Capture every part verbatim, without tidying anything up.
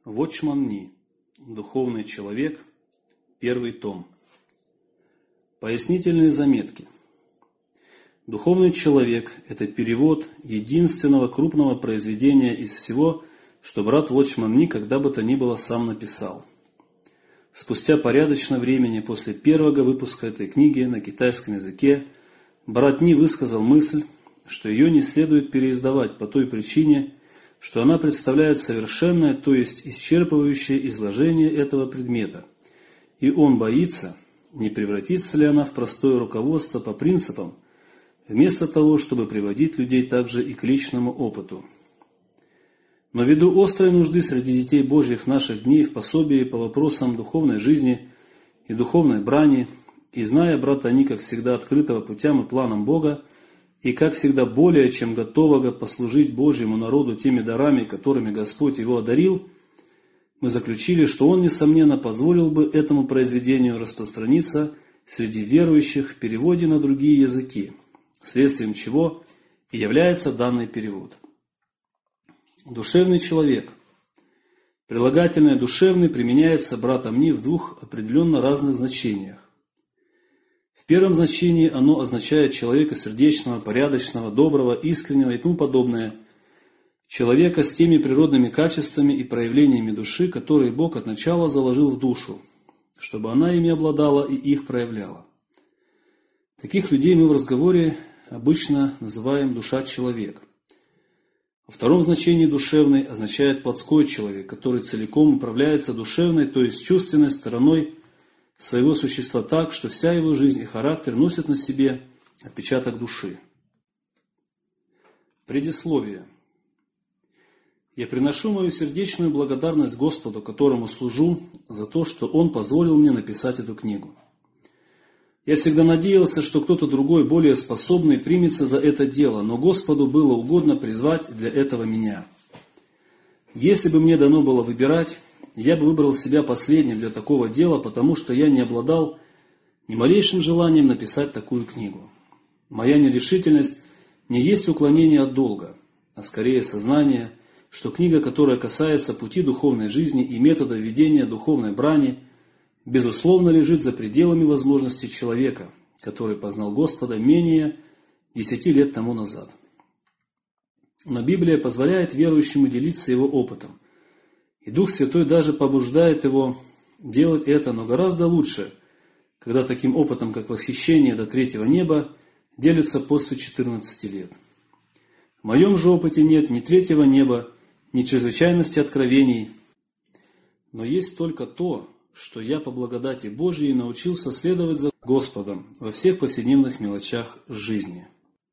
Watchman Nee. Духовный человек. Первый том. Пояснительные заметки. Духовный человек – это перевод единственного крупного произведения из всего, что брат Watchman Nee когда бы то ни было сам написал. Спустя порядочно времени после первого выпуска этой книги на китайском языке брат Ни высказал мысль, что ее не следует переиздавать по той причине, что она представляет совершенное, то есть исчерпывающее изложение этого предмета, и он боится, не превратится ли она в простое руководство по принципам, вместо того, чтобы приводить людей также и к личному опыту. Но ввиду острой нужды среди детей Божьих наших дней в пособии по вопросам духовной жизни и духовной брани, и зная брата Ни, как всегда, открытого путям и планам Бога, и, как всегда, более чем готового послужить Божьему народу теми дарами, которыми Господь его одарил, мы заключили, что он, несомненно, позволил бы этому произведению распространиться среди верующих в переводе на другие языки, следствием чего и является данный перевод. Душевный человек. Прилагательное «душевный» применяется братом Ни в двух определенно разных значениях. В первом значении оно означает человека сердечного, порядочного, доброго, искреннего и тому подобное, человека с теми природными качествами и проявлениями души, которые Бог от начала заложил в душу, чтобы она ими обладала и их проявляла. Таких людей мы в разговоре обычно называем душа-человек. Во втором значении «душевный» означает плотской человек, который целиком управляется душевной, то есть чувственной стороной своего существа так, что вся его жизнь и характер носят на себе отпечаток души. Предисловие. Я приношу мою сердечную благодарность Господу, которому служу, за то, что Он позволил мне написать эту книгу. Я всегда надеялся, что кто-то другой, более способный, примется за это дело, но Господу было угодно призвать для этого меня. Если бы мне дано было выбирать, я бы выбрал себя последним для такого дела, потому что я не обладал ни малейшим желанием написать такую книгу. Моя нерешительность не есть уклонение от долга, а скорее сознание, что книга, которая касается пути духовной жизни и метода ведения духовной брани, безусловно лежит за пределами возможностей человека, который познал Господа менее десяти лет тому назад. Но Библия позволяет верующему делиться его опытом. И Дух Святой даже побуждает его делать это, но гораздо лучше, когда таким опытом, как восхищение до третьего неба, делится после четырнадцати лет. В моем же опыте нет ни третьего неба, ни чрезвычайности откровений, но есть только то, что я по благодати Божьей научился следовать за Господом во всех повседневных мелочах жизни.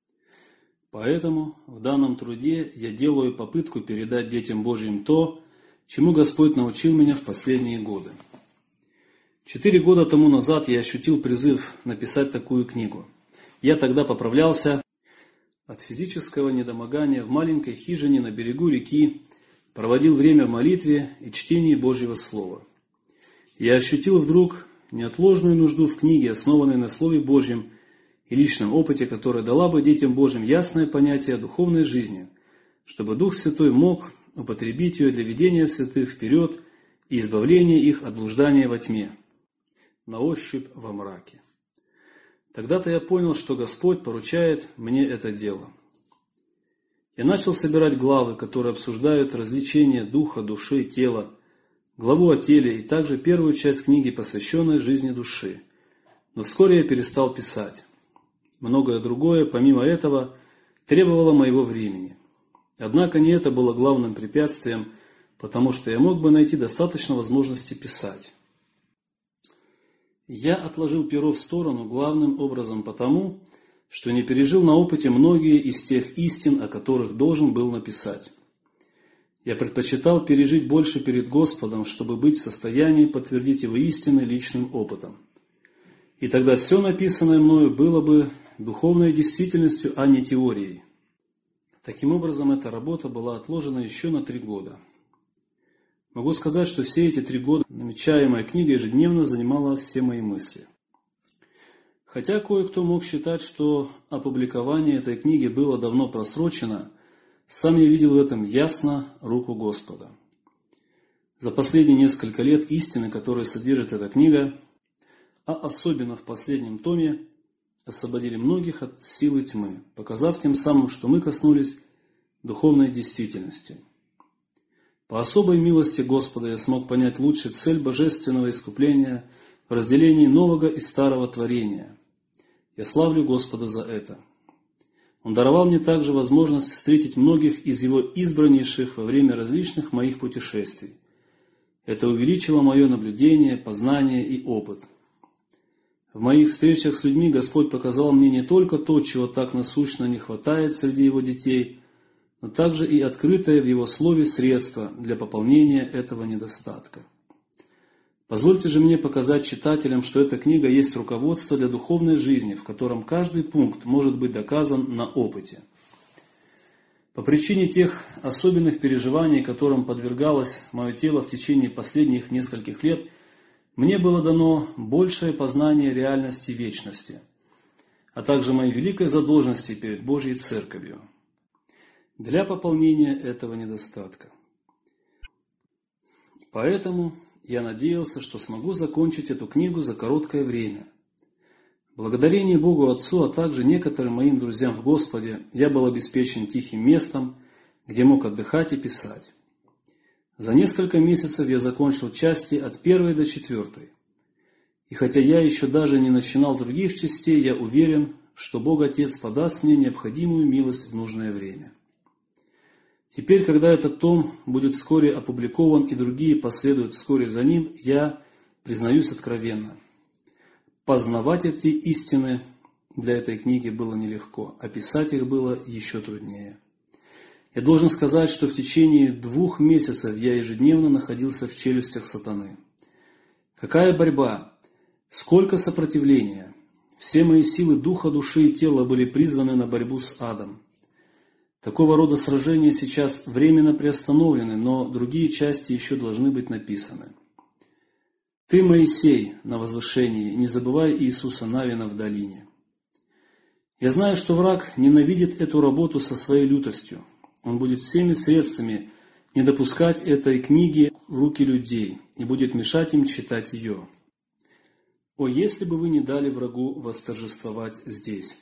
Поэтому в данном труде я делаю попытку передать детям Божьим то, чему Господь научил меня в последние годы. Четыре года тому назад я ощутил призыв написать такую книгу. Я тогда поправлялся от физического недомогания в маленькой хижине на берегу реки, проводил время в молитве и чтении Божьего Слова. Я ощутил вдруг неотложную нужду в книге, основанной на Слове Божьем и личном опыте, которая дала бы детям Божьим ясное понятие о духовной жизни, чтобы Дух Святой мог употребить ее для ведения святых вперед и избавления их от блуждания во тьме, на ощупь во мраке. Тогда-то я понял, что Господь поручает мне это дело. Я начал собирать главы, которые обсуждают развлечения духа, души, тела, главу о теле и также первую часть книги, посвященной жизни души. Но вскоре я перестал писать. Многое другое, помимо этого, требовало моего времени. Однако не это было главным препятствием, потому что я мог бы найти достаточно возможностей писать. Я отложил перо в сторону главным образом потому, что не пережил на опыте многие из тех истин, о которых должен был написать. Я предпочитал пережить больше перед Господом, чтобы быть в состоянии подтвердить его истины личным опытом. И тогда все написанное мною было бы духовной действительностью, а не теорией. Таким образом, эта работа была отложена еще на три года. Могу сказать, что все эти три года намечаемая книга ежедневно занимала все мои мысли. Хотя кое-кто мог считать, что опубликование этой книги было давно просрочено, сам я видел в этом ясно руку Господа. За последние несколько лет истины, которые содержит эта книга, а особенно в последнем томе, освободили многих от силы тьмы, показав тем самым, что мы коснулись духовной действительности. По особой милости Господа я смог понять лучше цель божественного искупления в разделении нового и старого творения. Я славлю Господа за это. Он даровал мне также возможность встретить многих из Его избраннейших во время различных моих путешествий. Это увеличило мое наблюдение, познание и опыт. В моих встречах с людьми Господь показал мне не только то, чего так насущно не хватает среди Его детей, но также и открытое в Его Слове средство для пополнения этого недостатка. Позвольте же мне показать читателям, что эта книга есть руководство для духовной жизни, в котором каждый пункт может быть доказан на опыте. По причине тех особенных переживаний, которым подвергалось мое тело в течение последних нескольких лет, мне было дано большее познание реальности вечности, а также моей великой задолженности перед Божьей Церковью для пополнения этого недостатка. Поэтому я надеялся, что смогу закончить эту книгу за короткое время. Благодарение Богу Отцу, а также некоторым моим друзьям в Господе, я был обеспечен тихим местом, где мог отдыхать и писать. За несколько месяцев я закончил части от первой до четвертой. И хотя я еще даже не начинал других частей, я уверен, что Бог Отец подаст мне необходимую милость в нужное время. Теперь, когда этот том будет вскоре опубликован и другие последуют вскоре за ним, я признаюсь откровенно. Познавать эти истины для этой книги было нелегко, а писать их было еще труднее. Я должен сказать, что в течение двух месяцев я ежедневно находился в челюстях сатаны. Какая борьба! Сколько сопротивления! Все мои силы духа, души и тела были призваны на борьбу с адом. Такого рода сражения сейчас временно приостановлены, но другие части еще должны быть написаны. Ты, Моисей, на возвышении, не забывай Иисуса Навина в долине. Я знаю, что враг ненавидит эту работу со своей лютостью. Он будет всеми средствами не допускать этой книги в руки людей и будет мешать им читать ее. О, если бы вы не дали врагу восторжествовать здесь!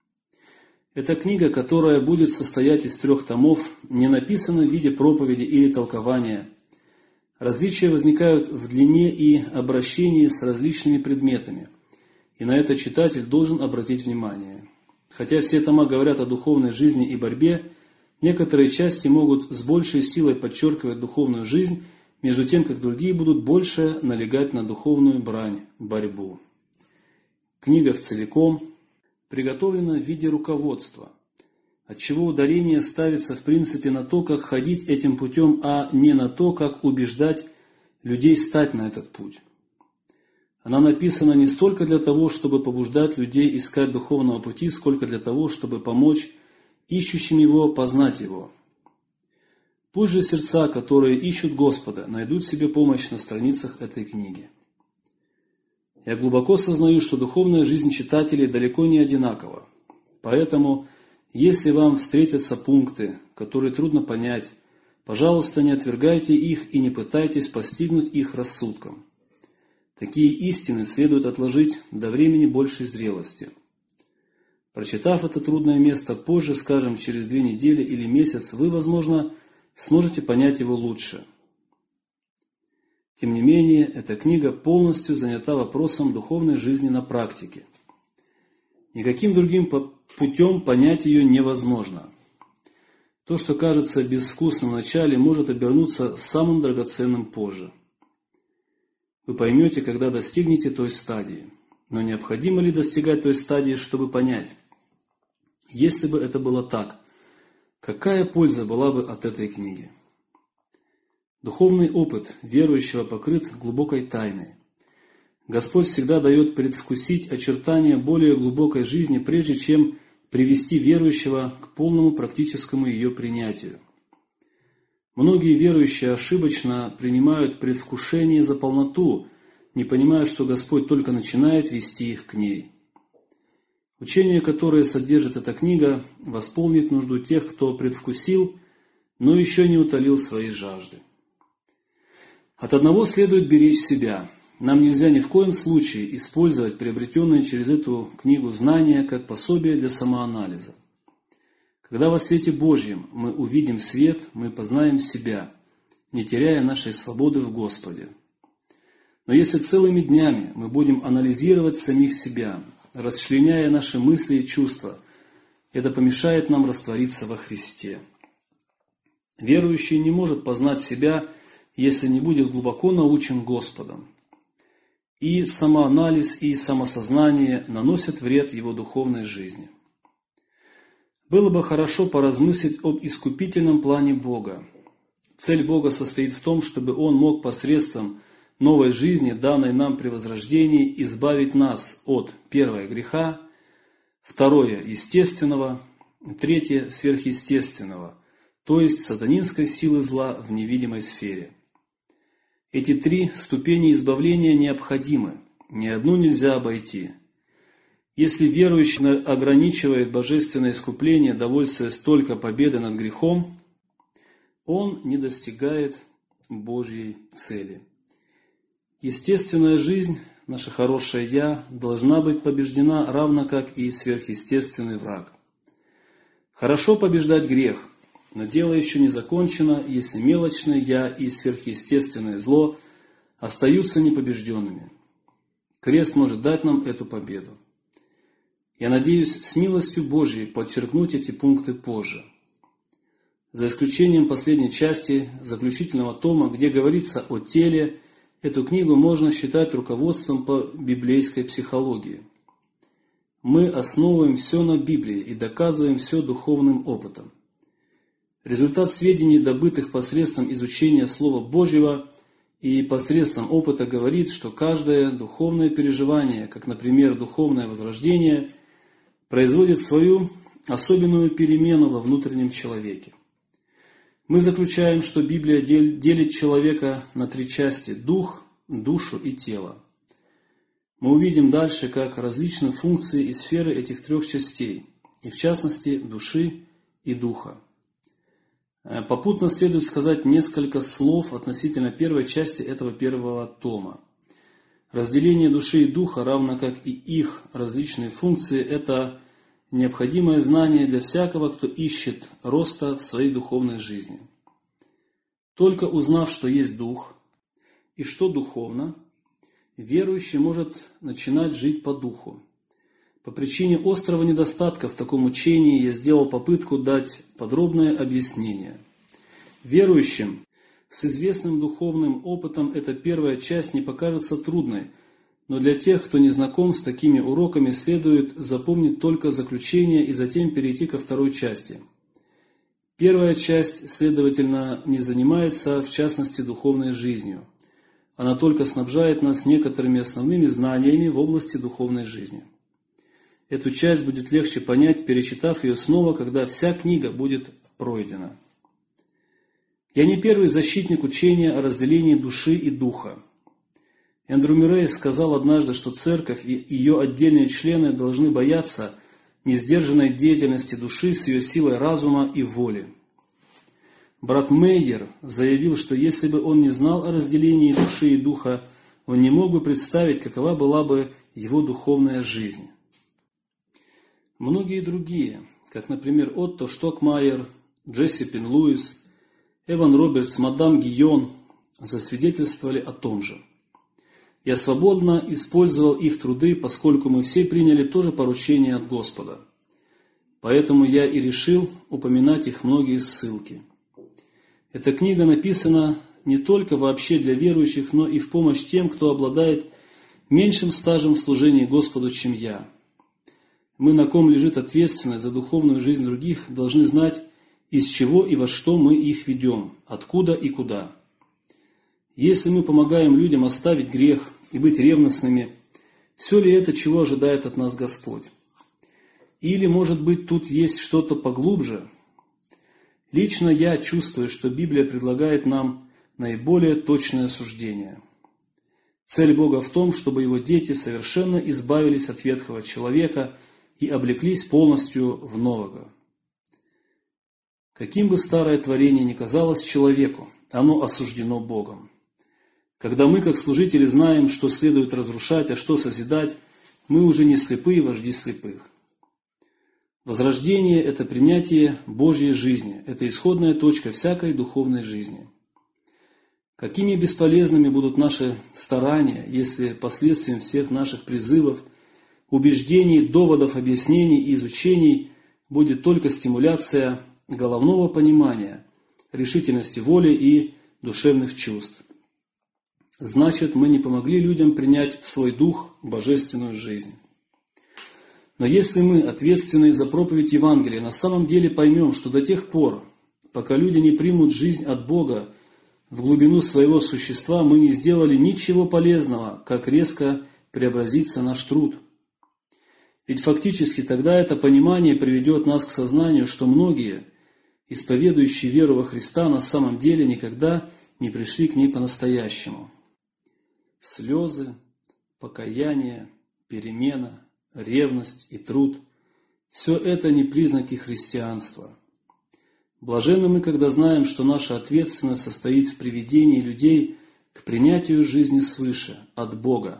Эта книга, которая будет состоять из трех томов, не написана в виде проповеди или толкования. Различия возникают в длине и обращении с различными предметами, и на это читатель должен обратить внимание. Хотя все тома говорят о духовной жизни и борьбе, некоторые части могут с большей силой подчеркивать духовную жизнь, между тем, как другие будут больше налегать на духовную брань, борьбу. Книга в целиком приготовлена в виде руководства, отчего ударение ставится в принципе на то, как ходить этим путем, а не на то, как убеждать людей стать на этот путь. Она написана не столько для того, чтобы побуждать людей искать духовного пути, сколько для того, чтобы помочь ищущим его познать его. Пусть же сердца, которые ищут Господа, найдут себе помощь на страницах этой книги. Я глубоко сознаю, что духовная жизнь читателей далеко не одинакова. Поэтому, если вам встретятся пункты, которые трудно понять, пожалуйста, не отвергайте их и не пытайтесь постигнуть их рассудком. Такие истины следует отложить до времени большей зрелости. Прочитав это трудное место позже, скажем, через две недели или месяц, вы, возможно, сможете понять его лучше. Тем не менее, эта книга полностью занята вопросом духовной жизни на практике. Никаким другим путем понять ее невозможно. То, что кажется безвкусным в начале, может обернуться самым драгоценным позже. Вы поймете, когда достигнете той стадии. Но необходимо ли достигать той стадии, чтобы понять? Если бы это было так, какая польза была бы от этой книги? Духовный опыт верующего покрыт глубокой тайной. Господь всегда дает предвкусить очертания более глубокой жизни, прежде чем привести верующего к полному практическому ее принятию. Многие верующие ошибочно принимают предвкушение за полноту, не понимая, что Господь только начинает вести их к ней. Учение, которое содержит эта книга, восполнит нужду тех, кто предвкусил, но еще не утолил своей жажды. От одного следует беречь себя. Нам нельзя ни в коем случае использовать приобретенные через эту книгу знания как пособие для самоанализа. Когда во свете Божьем мы увидим свет, мы познаем себя, не теряя нашей свободы в Господе. Но если целыми днями мы будем анализировать самих себя, расчленяя наши мысли и чувства, это помешает нам раствориться во Христе. Верующий не может познать себя, если не будет глубоко научен Господом. И самоанализ, и самосознание наносят вред его духовной жизни. Было бы хорошо поразмыслить об искупительном плане Бога. Цель Бога состоит в том, чтобы Он мог посредством новой жизни, данной нам при возрождении, избавить нас от, первое, греха, второе, естественного, третье, сверхъестественного, то есть сатанинской силы зла в невидимой сфере. Эти три ступени избавления необходимы, ни одну нельзя обойти. Если верующий ограничивает божественное искупление, довольствуясь только победой над грехом, он не достигает Божьей цели. Естественная жизнь, наше хорошее «я», должна быть побеждена, равно как и сверхъестественный враг. Хорошо побеждать грех, но дело еще не закончено, если мелочное «я» и сверхъестественное зло остаются непобежденными. Крест может дать нам эту победу. Я надеюсь с милостью Божьей подчеркнуть эти пункты позже. За исключением последней части заключительного тома, где говорится о теле, эту книгу можно считать руководством по библейской психологии. Мы основываем все на Библии и доказываем все духовным опытом. Результат сведений, добытых посредством изучения Слова Божьего и посредством опыта, говорит, что каждое духовное переживание, как, например, духовное возрождение, производит свою особенную перемену во внутреннем человеке. Мы заключаем, что Библия делит человека на три части – дух, душу и тело. Мы увидим дальше, как различны функции и сферы этих трех частей, и в частности души и духа. Попутно следует сказать несколько слов относительно первой части этого первого тома. Разделение души и духа, равно как и их различные функции, это необходимое знание для всякого, кто ищет роста в своей духовной жизни. Только узнав, что есть дух и что духовно, верующий может начинать жить по духу. По причине острого недостатка в таком учении я сделал попытку дать подробное объяснение. Верующим с известным духовным опытом эта первая часть не покажется трудной, но для тех, кто не знаком с такими уроками, следует запомнить только заключение и затем перейти ко второй части. Первая часть, следовательно, не занимается, в частности, духовной жизнью. Она только снабжает нас некоторыми основными знаниями в области духовной жизни. Эту часть будет легче понять, перечитав ее снова, когда вся книга будет пройдена. Я не первый защитник учения о разделении души и духа. Эндрю Мюррей сказал однажды, что церковь и ее отдельные члены должны бояться несдержанной деятельности души с ее силой разума и воли. Брат Мейер заявил, что если бы он не знал о разделении души и духа, он не мог бы представить, какова была бы его духовная жизнь. Многие другие, как, например, Отто Штокмайер, Джесси Пин Луис, Эван Робертс, мадам Гийон, засвидетельствовали о том же. Я свободно использовал их труды, поскольку мы все приняли то же поручение от Господа. Поэтому я и решил упоминать их многие ссылки. Эта книга написана не только вообще для верующих, но и в помощь тем, кто обладает меньшим стажем в служении Господу, чем я. Мы, на ком лежит ответственность за духовную жизнь других, должны знать, из чего и во что мы их ведем, откуда и куда. Если мы помогаем людям оставить грех и быть ревностными, все ли это, чего ожидает от нас Господь? Или, может быть, тут есть что-то поглубже? Лично я чувствую, что Библия предлагает нам наиболее точное суждение. Цель Бога в том, чтобы Его дети совершенно избавились от ветхого человека и облеклись полностью в нового. Каким бы старое творение ни казалось человеку, оно осуждено Богом. Когда мы, как служители, знаем, что следует разрушать, а что созидать, мы уже не слепые вожди слепых. Возрождение – это принятие Божьей жизни, это исходная точка всякой духовной жизни. Какими бесполезными будут наши старания, если последствием всех наших призывов, убеждений, доводов, объяснений и изучений будет только стимуляция головного понимания, решительности воли и душевных чувств. Значит, мы не помогли людям принять в свой дух божественную жизнь. Но если мы, ответственные за проповедь Евангелия, на самом деле поймем, что до тех пор, пока люди не примут жизнь от Бога в глубину своего существа, мы не сделали ничего полезного, как резко преобразится наш труд. Ведь фактически тогда это понимание приведет нас к сознанию, что многие, исповедующие веру во Христа, на самом деле никогда не пришли к ней по-настоящему. Слезы, покаяние, перемена, ревность и труд – все это не признаки христианства. Блаженны мы, когда знаем, что наша ответственность состоит в приведении людей к принятию жизни свыше, от Бога.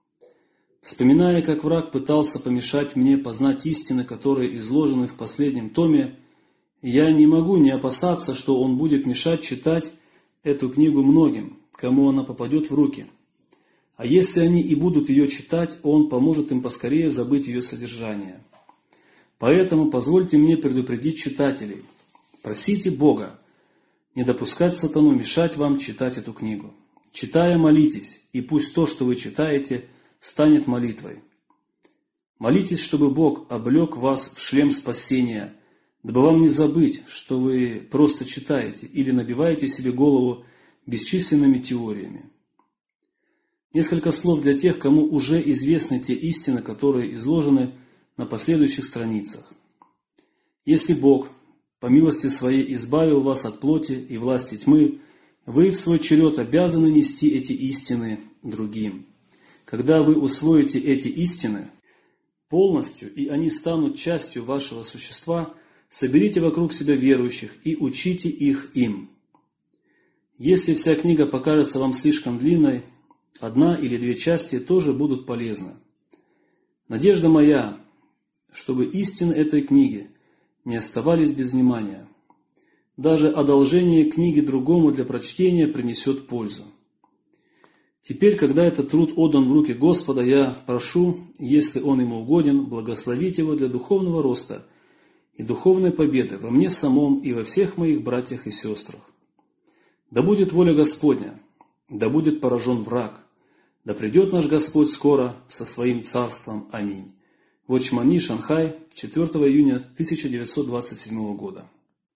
Вспоминая, как враг пытался помешать мне познать истины, которые изложены в последнем томе, я не могу не опасаться, что он будет мешать читать эту книгу многим, кому она попадет в руки. А если они и будут ее читать, он поможет им поскорее забыть ее содержание. Поэтому позвольте мне предупредить читателей. Просите Бога не допускать сатану мешать вам читать эту книгу. Читая, молитесь, и пусть то, что вы читаете, станет молитвой. Молитесь, чтобы Бог облег вас в шлем спасения, дабы вам не забыть, что вы просто читаете или набиваете себе голову бесчисленными теориями. Несколько слов для тех, кому уже известны те истины, которые изложены на последующих страницах. Если Бог по милости Своей избавил вас от плоти и власти тьмы, вы в свой черед обязаны нести эти истины другим. Когда вы усвоите эти истины полностью, и они станут частью вашего существа, соберите вокруг себя верующих и учите их им. Если вся книга покажется вам слишком длинной, одна или две части тоже будут полезны. Надежда моя, чтобы истины этой книги не оставались без внимания. Даже одолжение книги другому для прочтения принесет пользу. Теперь, когда этот труд отдан в руки Господа, я прошу, если он ему угоден, благословить его для духовного роста и духовной победы во мне самом и во всех моих братьях и сестрах. Да будет воля Господня, да будет поражен враг, да придет наш Господь скоро со своим царством. Аминь. Вочмани, Шанхай, четвёртого июня тысяча девятьсот двадцать седьмого года.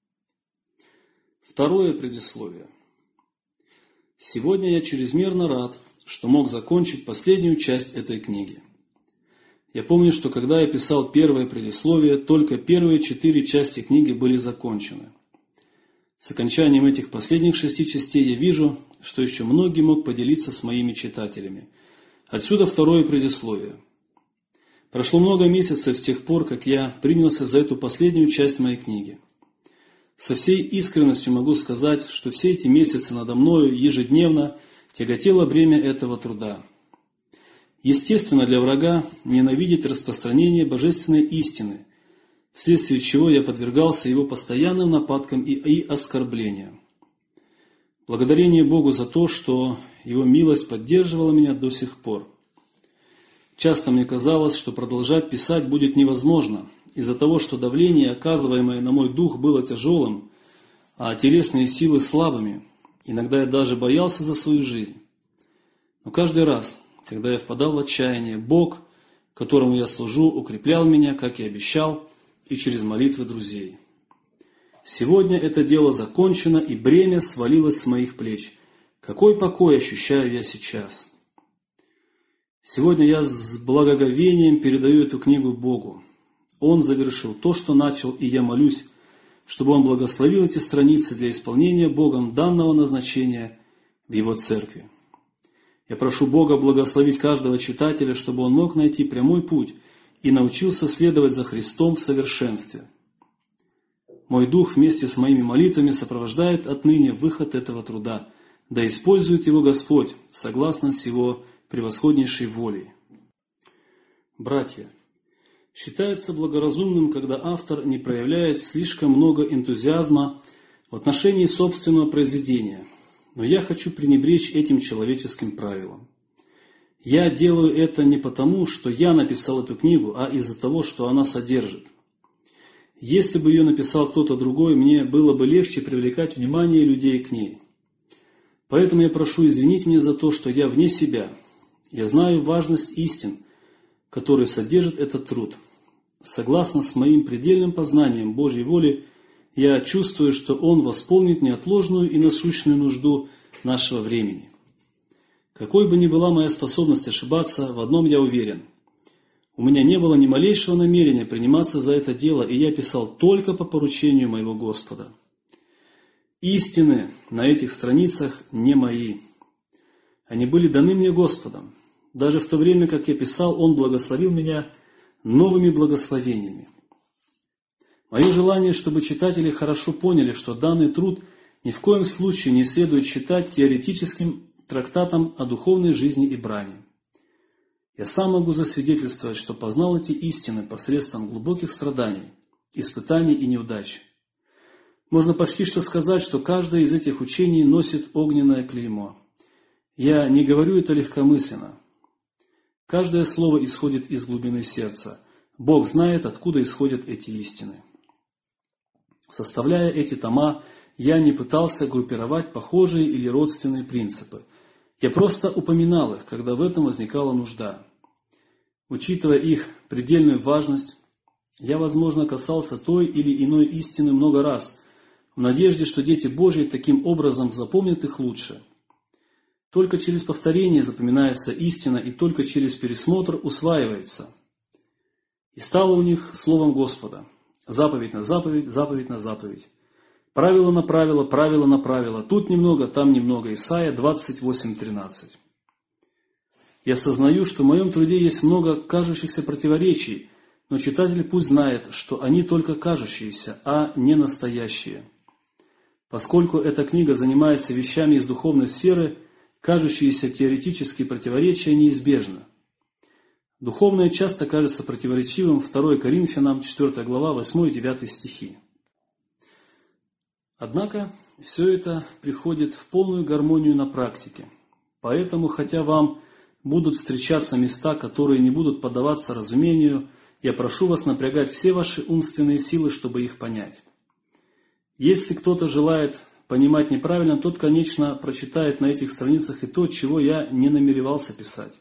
Второе предисловие. Сегодня я чрезмерно рад, что мог закончить последнюю часть этой книги. Я помню, что когда я писал первое предисловие, только первые четыре части книги были закончены. С окончанием этих последних шести частей я вижу, что еще многие мог поделиться с моими читателями. Отсюда второе предисловие. Прошло много месяцев с тех пор, как я принялся за эту последнюю часть моей книги. Со всей искренностью могу сказать, что все эти месяцы надо мною ежедневно тяготело бремя этого труда. Естественно, для врага ненавидеть распространение божественной истины, вследствие чего я подвергался его постоянным нападкам и, и оскорблениям. Благодарение Богу за то, что Его милость поддерживала меня до сих пор. Часто мне казалось, что продолжать писать будет невозможно, из-за того, что давление, оказываемое на мой дух, было тяжелым, а телесные силы слабыми. Иногда я даже боялся за свою жизнь. Но каждый раз, когда я впадал в отчаяние, Бог, которому я служу, укреплял меня, как и обещал, и через молитвы друзей. Сегодня это дело закончено, и бремя свалилось с моих плеч. Какой покой ощущаю я сейчас! Сегодня я с благоговением передаю эту книгу Богу. Он завершил то, что начал, и я молюсь, чтобы Он благословил эти страницы для исполнения Богом данного назначения в Его церкви. Я прошу Бога благословить каждого читателя, чтобы он мог найти прямой путь и научился следовать за Христом в совершенстве. Мой дух вместе с моими молитвами сопровождает отныне выход этого труда. да использует его Господь, согласно с его превосходнейшей волей. Братья, считается благоразумным, когда автор не проявляет слишком много энтузиазма в отношении собственного произведения, но я хочу пренебречь этим человеческим правилом. Я делаю это не потому, что я написал эту книгу, а из-за того, что она содержит. Если бы ее написал кто-то другой, мне было бы легче привлекать внимание людей к ней. Поэтому я прошу извинить меня за то, что я вне себя. Я знаю важность истин, которые содержит этот труд. Согласно с моим предельным познанием Божьей воли, я чувствую, что Он восполнит неотложную и насущную нужду нашего времени. Какой бы ни была моя способность ошибаться, в одном я уверен. У меня не было ни малейшего намерения приниматься за это дело, и я писал только по поручению моего Господа. Истины на этих страницах не мои. Они были даны мне Господом. Даже в то время, как я писал, Он благословил меня новыми благословениями. Мое желание, чтобы читатели хорошо поняли, что данный труд ни в коем случае не следует считать теоретическим трактатом о духовной жизни и брани. Я сам могу засвидетельствовать, что познал эти истины посредством глубоких страданий, испытаний и неудач. Можно почти что сказать, что каждое из этих учений носит огненное клеймо. Я не говорю это легкомысленно. Каждое слово исходит из глубины сердца. Бог знает, откуда исходят эти истины. Составляя эти тома, я не пытался группировать похожие или родственные принципы. Я просто упоминал их, когда в этом возникала нужда. Учитывая их предельную важность, я, возможно, касался той или иной истины много раз, в надежде, что дети Божьи таким образом запомнят их лучше. Только через повторение запоминается истина, и только через пересмотр усваивается. И стало у них словом Господа. Заповедь на заповедь, заповедь на заповедь. Правило на правило, правило на правило. Тут немного, там немного. Исайя двадцать восемь тринадцать. Я сознаю, что в моем труде есть много кажущихся противоречий, но читатель пусть знает, что они только кажущиеся, а не настоящие. Поскольку эта книга занимается вещами из духовной сферы, кажущиеся теоретические противоречия неизбежны. Духовное часто кажется противоречивым. второе Коринфянам, четвёртая глава, восьмой-девятый стихи. Однако, все это приходит в полную гармонию на практике. Поэтому, хотя вам будут встречаться места, которые не будут поддаваться разумению, я прошу вас напрягать все ваши умственные силы, чтобы их понять. Если кто-то желает понимать неправильно, тот, конечно, прочитает на этих страницах и то, чего я не намеревался писать.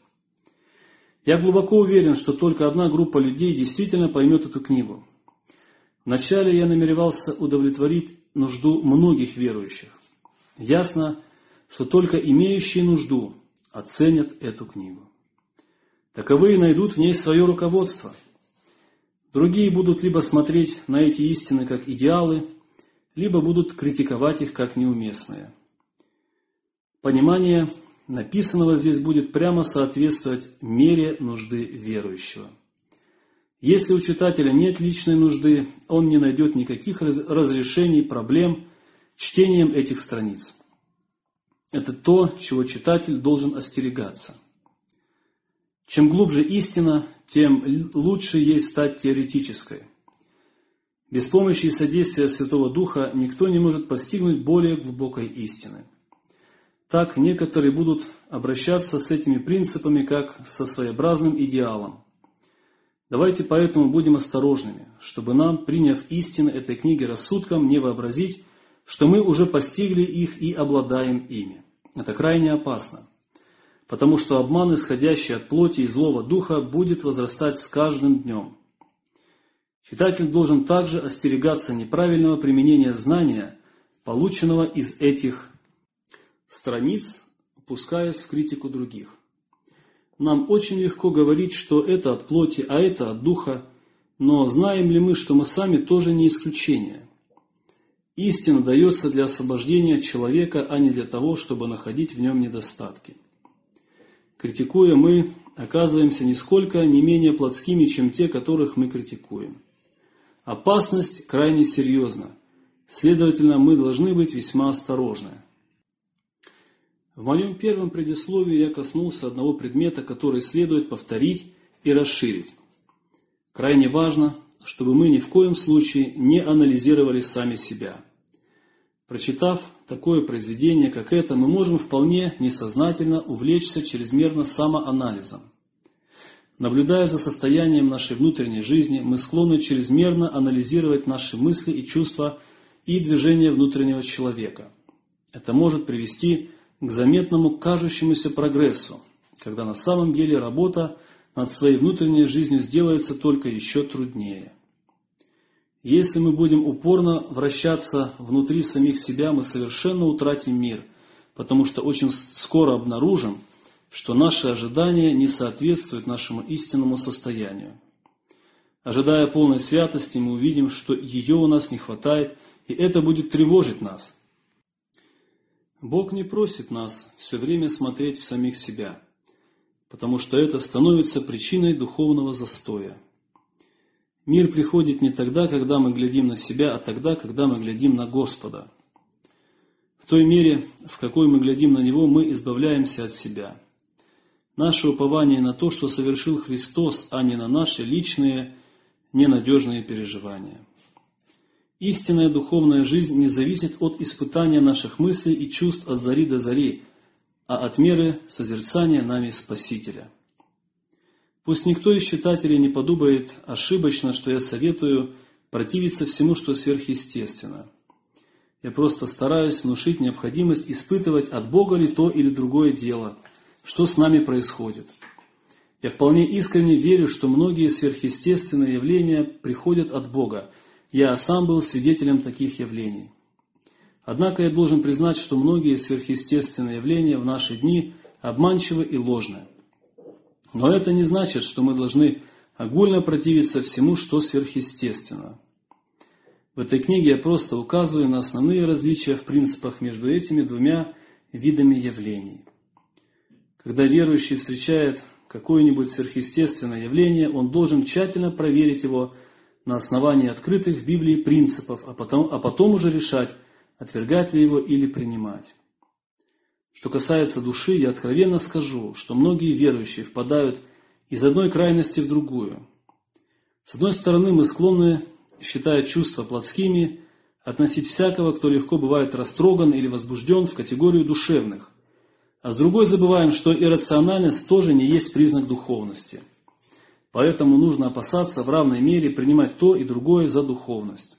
Я глубоко уверен, что только одна группа людей действительно поймет эту книгу. Вначале я намеревался удовлетворить нужду многих верующих. Ясно, что только имеющие нужду оценят эту книгу. Таковые найдут в ней свое руководство. Другие будут либо смотреть на эти истины как идеалы, либо будут критиковать их как неуместные. Понимание написанного здесь будет прямо соответствовать мере нужды верующего. Если у читателя нет личной нужды, он не найдет никаких разрешений проблем чтением этих страниц. Это то, чего читатель должен остерегаться. Чем глубже истина, тем лучше ей стать теоретической. Без помощи и содействия Святого Духа никто не может постигнуть более глубокой истины. Так некоторые будут обращаться с этими принципами как со своеобразным идеалом. Давайте поэтому будем осторожными, чтобы нам, приняв истины этой книги рассудком, не вообразить, что мы уже постигли их и обладаем ими. Это крайне опасно, потому что обман, исходящий от плоти и злого духа, будет возрастать с каждым днем. Читатель должен также остерегаться неправильного применения знания, полученного из этих страниц, пускаясь в критику других. Нам очень легко говорить, что это от плоти, а это от духа, но знаем ли мы, что мы сами тоже не исключение? Истина дается для освобождения человека, а не для того, чтобы находить в нем недостатки. Критикуя, мы оказываемся нисколько не менее плотскими, чем те, которых мы критикуем. Опасность крайне серьезна, следовательно, мы должны быть весьма осторожны. В моем первом предисловии я коснулся одного предмета, который следует повторить и расширить. Крайне важно, чтобы мы ни в коем случае не анализировали сами себя. Прочитав такое произведение, как это, мы можем вполне несознательно увлечься чрезмерно самоанализом. Наблюдая за состоянием нашей внутренней жизни, мы склонны чрезмерно анализировать наши мысли и чувства и движения внутреннего человека. Это может привести к заметному кажущемуся прогрессу, когда на самом деле работа над своей внутренней жизнью сделается только еще труднее. Если мы будем упорно вращаться внутри самих себя, мы совершенно утратим мир, потому что очень скоро обнаружим, что наши ожидания не соответствуют нашему истинному состоянию. Ожидая полной святости, мы увидим, что ее у нас не хватает, и это будет тревожить нас. Бог не просит нас все время смотреть в самих себя, потому что это становится причиной духовного застоя. Мир приходит не тогда, когда мы глядим на себя, а тогда, когда мы глядим на Господа. В той мере, в какой мы глядим на Него, мы избавляемся от себя. Наше упование на то, что совершил Христос, а не на наши личные, ненадежные переживания. Истинная духовная жизнь не зависит от испытания наших мыслей и чувств от зари до зари, а от меры созерцания нами Спасителя. Пусть никто из читателей не подумает ошибочно, что я советую противиться всему, что сверхъестественно. Я просто стараюсь внушить необходимость испытывать, от Бога ли то или другое дело, что с нами происходит. Я вполне искренне верю, что многие сверхъестественные явления приходят от Бога. Я сам был свидетелем таких явлений. Однако я должен признать, что многие сверхъестественные явления в наши дни обманчивы и ложны. Но это не значит, что мы должны огульно противиться всему, что сверхъестественно. В этой книге я просто указываю на основные различия в принципах между этими двумя видами явлений. Когда верующий встречает какое-нибудь сверхъестественное явление, он должен тщательно проверить его на основании открытых в Библии принципов, а потом, а потом уже решать, отвергать ли его или принимать. Что касается души, я откровенно скажу, что многие верующие впадают из одной крайности в другую. С одной стороны, мы склонны, считая чувства плотскими, относить всякого, кто легко бывает растроган или возбужден, в категорию душевных, а с другой забываем, что иррациональность тоже не есть признак духовности. Поэтому нужно опасаться в равной мере принимать то и другое за духовность.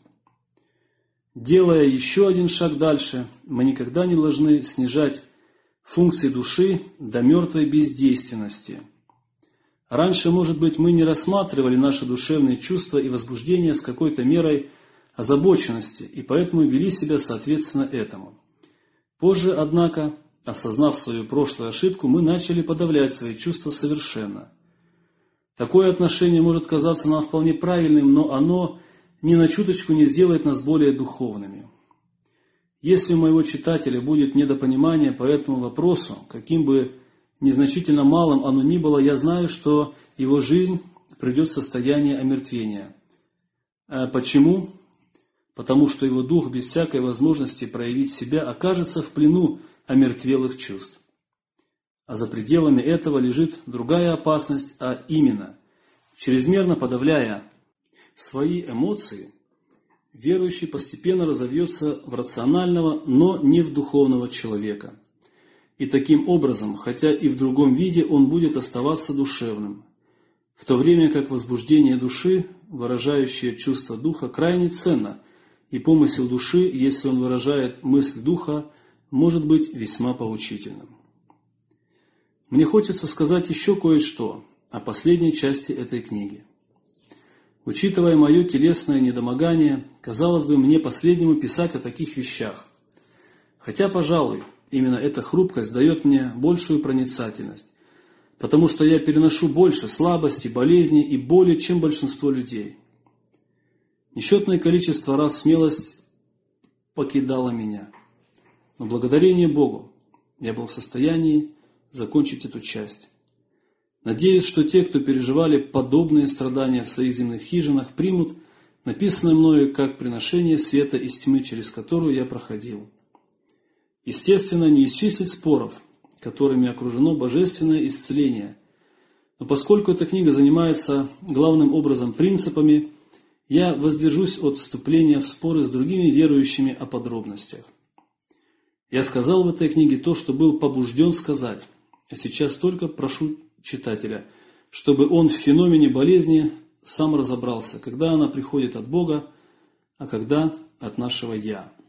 Делая еще один шаг дальше, мы никогда не должны снижать функции души до мертвой бездейственности. Раньше, может быть, мы не рассматривали наши душевные чувства и возбуждения с какой-то мерой озабоченности, и поэтому вели себя соответственно этому. Позже, однако, осознав свою прошлую ошибку, мы начали подавлять свои чувства совершенно. Такое отношение может казаться нам вполне правильным, но оно ни на чуточку не сделает нас более духовными. Если у моего читателя будет недопонимание по этому вопросу, каким бы незначительно малым оно ни было, я знаю, что его жизнь придет в состояние омертвения. А почему? Потому что его дух без всякой возможности проявить себя окажется в плену омертвелых чувств. А за пределами этого лежит другая опасность, а именно, чрезмерно подавляя свои эмоции, верующий постепенно разовьется в рационального, но не в духовного человека. И таким образом, хотя и в другом виде, он будет оставаться душевным, в то время как возбуждение души, выражающее чувство духа, крайне ценно, и помысел души, если он выражает мысль духа, может быть весьма поучительным. Мне хочется сказать еще кое-что о последней части этой книги. Учитывая мое телесное недомогание, казалось бы, мне последнему писать о таких вещах. Хотя, пожалуй, именно эта хрупкость дает мне большую проницательность, потому что я переношу больше слабости, болезней и боли, чем большинство людей. Несчетное количество раз смелость покидала меня. Но благодарение Богу я был в состоянии закончить эту часть. Надеюсь, что те, кто переживали подобные страдания в своих земных хижинах, примут написанное мною как приношение света из тьмы, через которую я проходил. Естественно, не исчислить споров которыми окружено божественное исцеление. Но поскольку эта книга занимается главным образом принципами, я воздержусь от вступления в споры с другими верующими о подробностях. Я сказал в этой книге то, что был побужден сказать, а сейчас только прошу читателя, чтобы он в феномене болезни сам разобрался, когда она приходит от Бога, а когда от нашего «я».